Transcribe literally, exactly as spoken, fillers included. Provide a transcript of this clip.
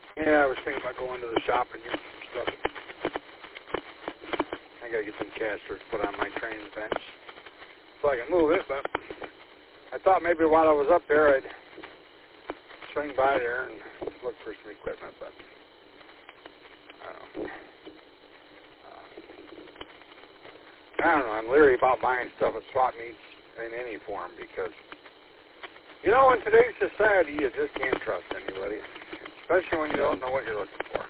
Yeah, I was thinking about going to the shop and getting some stuff. I gotta get some casters put on my training bench so I can move it, but I thought maybe while I was up there I'd swing by there and look for some equipment, but I don't know. Uh, I don't know, I'm leery about buying stuff at swap meets in any form because, you know, in today's society you just can't trust anybody, especially when you don't know what you're looking for.